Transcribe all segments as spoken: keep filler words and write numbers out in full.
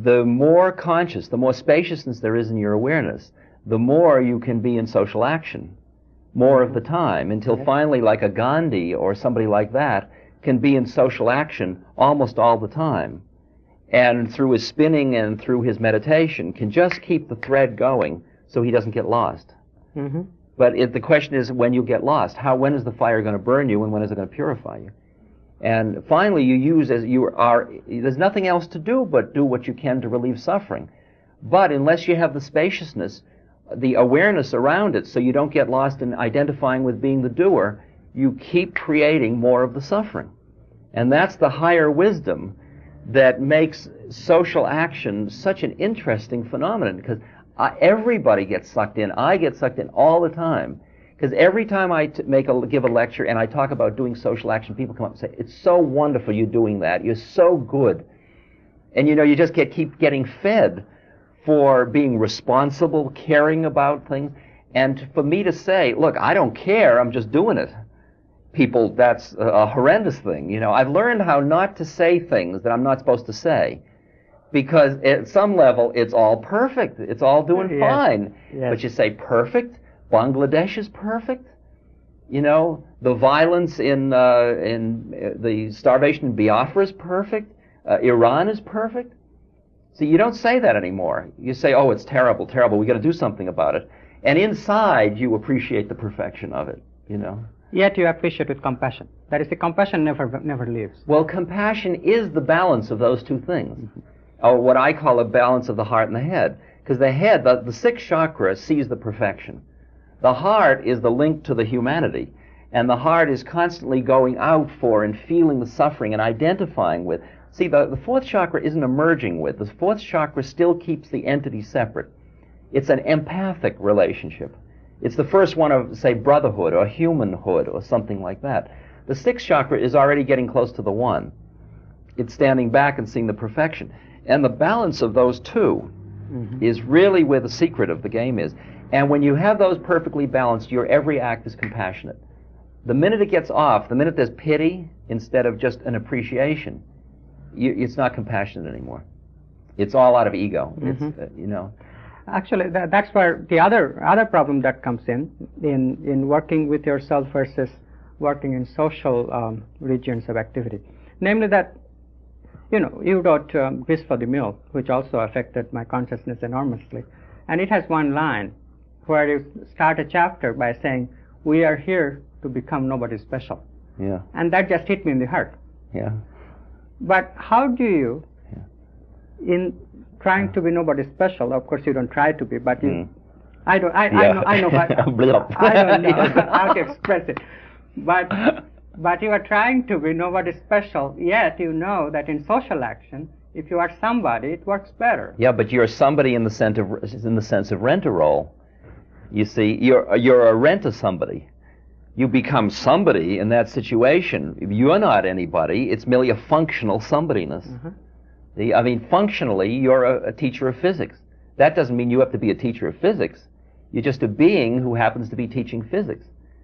the more conscious, the more spaciousness there is in your awareness, the more you can be in social action, more of the time, until finally, like a Gandhi or somebody like that, can be in social action almost all the time. And through his spinning and through his meditation, can just keep the thread going so he doesn't get lost. Mm-hmm. But it, the question is, when you get lost, how, when is the fire going to burn you, and when is it going to purify you? And finally, you use as you are, there's nothing else to do but do what you can to relieve suffering. But unless you have the spaciousness, the awareness around it, so you don't get lost in identifying with being the doer, you keep creating more of the suffering. And that's the higher wisdom that makes social action such an interesting phenomenon, because everybody gets sucked in. I get sucked in all the time. Because every time I t make a, give a lecture and I talk about doing social action, people come up and say, "It's so wonderful you're doing that. You're so good." And you know, you just get keep getting fed for being responsible, caring about things. And for me to say, "Look, I don't care, I'm just doing it," people, that's a, a horrendous thing. You know, I've learned how not to say things that I'm not supposed to say, because at some level it's all perfect. It's all doing Yes. fine. Yes. But you say perfect? Bangladesh is perfect. You know, the violence in uh, in uh, the starvation in Biafra is perfect. Uh, Iran is perfect. So you don't say that anymore. You say, "Oh, it's terrible, terrible. We got to do something about it." And inside, you appreciate the perfection of it. You know. Yet you appreciate with compassion. That is, the compassion never never leaves. Well, compassion is the balance of those two things, mm-hmm. or what I call a balance of the heart and the head. Because the head, the, the sixth chakra, sees the perfection. The heart is the link to the humanity, and the heart is constantly going out for and feeling the suffering and identifying with. See, the, the fourth chakra isn't emerging with. The fourth chakra still keeps the entity separate. It's an empathic relationship. It's the first one of, say, brotherhood or humanhood or something like that. The sixth chakra is already getting close to the one. It's standing back and seeing the perfection. And the balance of those two mm-hmm. is really where the secret of the game is. And when you have those perfectly balanced, your every act is compassionate. The minute it gets off, the minute there's pity instead of just an appreciation, you, it's not compassionate anymore. It's all out of ego. Mm-hmm. It's, uh, you know. Actually, that, that's where the other other problem that comes in, in, in working with yourself versus working in social um, regions of activity. Namely that, you know, you wrote um, Grist for the Mill, which also affected my consciousness enormously. And it has one line where you start a chapter by saying, "We are here to become nobody special." Yeah. And that just hit me in the heart. Yeah. But how do you, yeah. in trying yeah. to be nobody special, of course you don't try to be, but you, mm. I don't, I, yeah. I know, I know, what, I don't know how to express it. But, but you are trying to be nobody special, yet you know that in social action, if you are somebody, it works better. Yeah, but you're somebody in the sense of, in the sense of rent-a-roll. You see, you're, you're a rent-a-somebody. You become somebody in that situation. You're not anybody. It's merely a functional somebodiness. Mm-hmm. the, I mean, functionally, you're a, a teacher of physics. That doesn't mean you have to be a teacher of physics. You're just a being who happens to be teaching physics.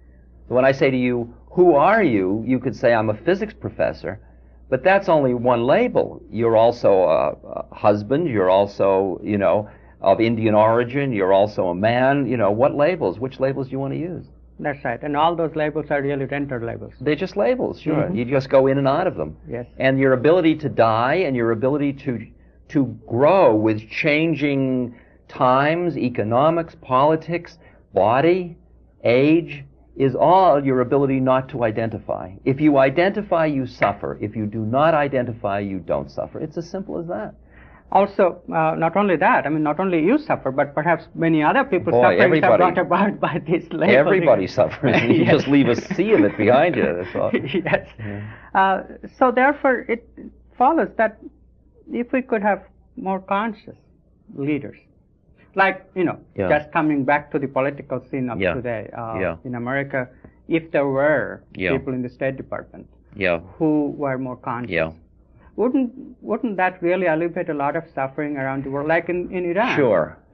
So when I say to you, "Who are you?" you could say, "I'm a physics professor." But that's only one label. You're also a, a husband. You're also, you know, of Indian origin. You're also a man. You know, what labels? Which labels do you want to use? That's right. And all those labels are really renter labels. They're just labels, sure. Mm-hmm. You just go in and out of them. Yes. And your ability to die and your ability to to grow with changing times, economics, politics, body, age, is all your ability not to identify. If you identify, you suffer. If you do not identify, you don't suffer. It's as simple as that. Also, uh, not only that, I mean, not only you suffer, but perhaps many other people Boy, sufferings are brought about by this label. Everybody suffers. You Yes. just leave a sea of it behind you. That's all. Yes. Yeah. Uh, so therefore, it follows that if we could have more conscious leaders, like, you know, Yeah. just coming back to the political scene of Yeah. today uh, Yeah. in America, if there were Yeah. people in the State Department Yeah. who were more conscious, Yeah. wouldn't wouldn't that really alleviate a lot of suffering around the world, like in, in Iran? Sure,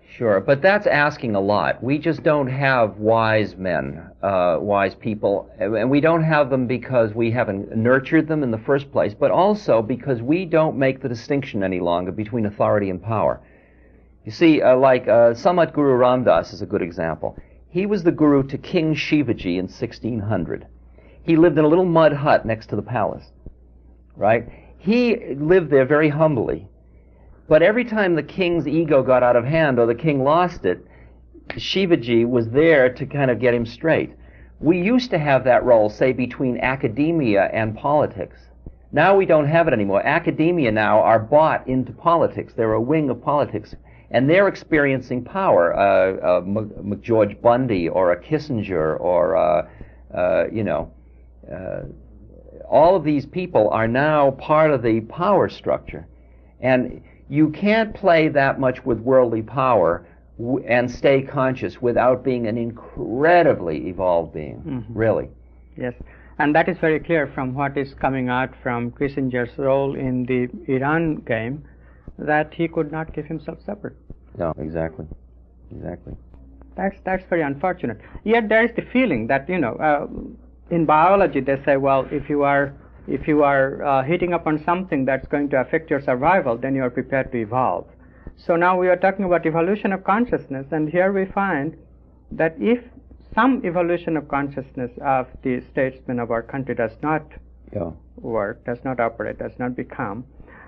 Sure, but that's asking a lot. We just don't have wise men, uh, wise people, and we don't have them because we haven't nurtured them in the first place, but also because we don't make the distinction any longer between authority and power. You see, uh, like uh, Samat Guru Ram Das is a good example. He was the guru to King Shivaji in sixteen hundred. He lived in a little mud hut next to the palace, right? He lived there very humbly. But every time the king's ego got out of hand or the king lost it, Shivaji was there to kind of get him straight. We used to have that role, say, between academia and politics. Now we don't have it anymore. Academia now are bought into politics. They're a wing of politics. And they're experiencing power. Uh, uh, M- George Bundy or a Kissinger or, uh, uh, you know, uh, all of these people are now part of the power structure. And you can't play that much with worldly power w- and stay conscious without being an incredibly evolved being, mm-hmm. really. Yes, and that is very clear from what is coming out from Kissinger's role in the Iran game, that he could not keep himself separate. No, exactly, exactly. That's, that's very unfortunate. Yet there is the feeling that, you know, uh, in biology they say, well, if you are If you are uh, hitting upon something that's going to affect your survival, then you are prepared to evolve. So now we are talking about evolution of consciousness, and here we find that if some evolution of consciousness of the statesmen of our country does not yeah. work, does not operate, does not become,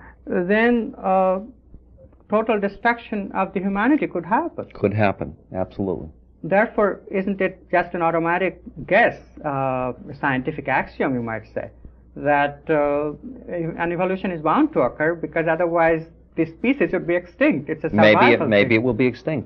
then uh, total destruction of the humanity could happen. Could happen, absolutely. Therefore, isn't it just an automatic guess, uh, a scientific axiom, you might say, that uh, an evolution is bound to occur, because otherwise the species would be extinct. It's a survival Maybe it, maybe thing. it will be extinct.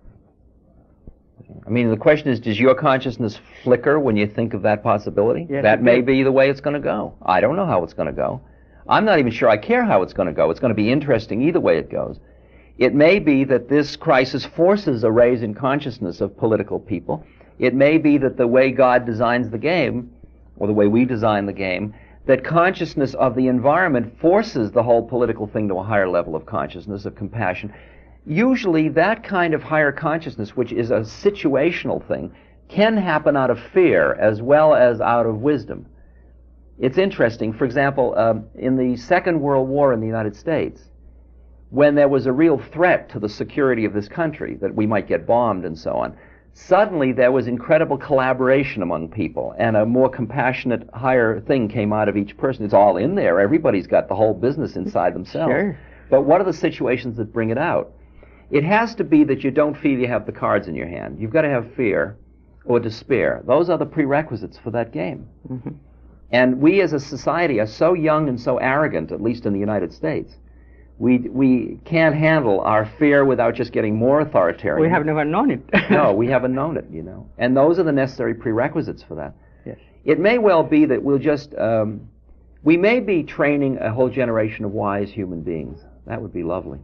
I mean, the question is, does your consciousness flicker when you think of that possibility? Yes, that may did. be the way it's going to go. I don't know how it's going to go. I'm not even sure I care how it's going to go. It's going to be interesting either way it goes. It may be that this crisis forces a raise in consciousness of political people. It may be that the way God designs the game, or the way we design the game, that consciousness of the environment forces the whole political thing to a higher level of consciousness, of compassion. Usually that kind of higher consciousness, which is a situational thing, can happen out of fear as well as out of wisdom. It's interesting, for example, um, in the Second World War in the United States, when there was a real threat to the security of this country, that we might get bombed and so on, suddenly there was incredible collaboration among people, and a more compassionate, higher thing came out of each person. It's all in there. Everybody's got the whole business inside themselves. Sure. But what are the situations that bring it out? It has to be that you don't feel you have the cards in your hand. You've got to have fear or despair. Those are the prerequisites for that game. Mm-hmm. And we as a society are so young and so arrogant, at least in the United States. We we can't handle our fear without just getting more authoritarian. We have never known it. No, we haven't known it, you know. And those are the necessary prerequisites for that. Yes. It may well be that we'll just, um, we may be training a whole generation of wise human beings. That would be lovely.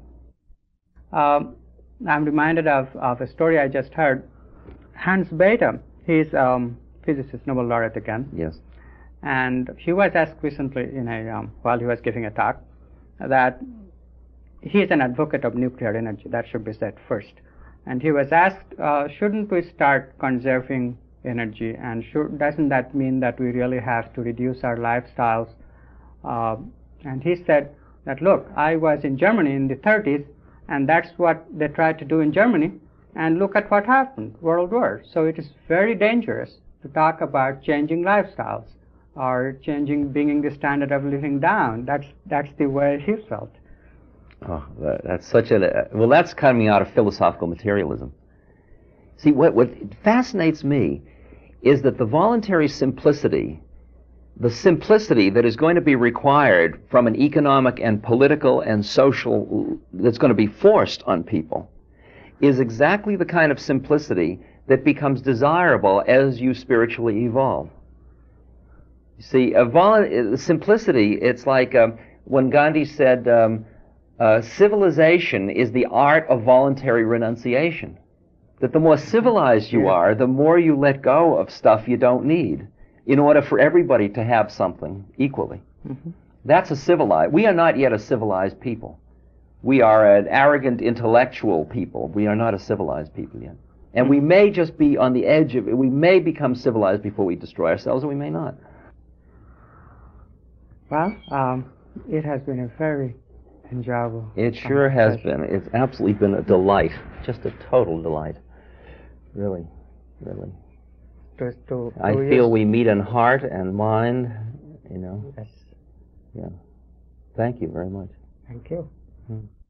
Um, I'm reminded of, of a story I just heard. Hans Bethe, he's um, physicist, Nobel laureate again. Yes. And he was asked recently in a, um, while he was giving a talk, that he is an advocate of nuclear energy. That should be said first. And he was asked, uh, shouldn't we start conserving energy? And should, doesn't that mean that we really have to reduce our lifestyles? Uh, and he said that, look, I was in Germany in the thirties, and that's what they tried to do in Germany. And look at what happened, World War. So it is very dangerous to talk about changing lifestyles or changing, bringing the standard of living down. That's, that's the way he felt. Oh, that, that's such a, well, that's coming out of philosophical materialism. See, what, what fascinates me is that the voluntary simplicity, the simplicity that is going to be required from an economic and political and social, that's going to be forced on people, is exactly the kind of simplicity that becomes desirable as you spiritually evolve. You see, a vol- simplicity, it's like um, when Gandhi said, um, Uh, civilization is the art of voluntary renunciation. That the more civilized you Yeah. are, the more you let go of stuff you don't need in order for everybody to have something equally. Mm-hmm. That's a civilized, we are not yet a civilized people. We are an arrogant intellectual people. We are not a civilized people yet. And we may just be on the edge of it. We may become civilized before we destroy ourselves, or we may not. Well, um, it has been a very enjoyable. It sure has conversation. been. It's absolutely been a delight. Just a total delight. Really, really. To, to, I to feel use- we meet in heart and mind, you know. Yes. Yeah. Thank you very much. Thank you. Hmm.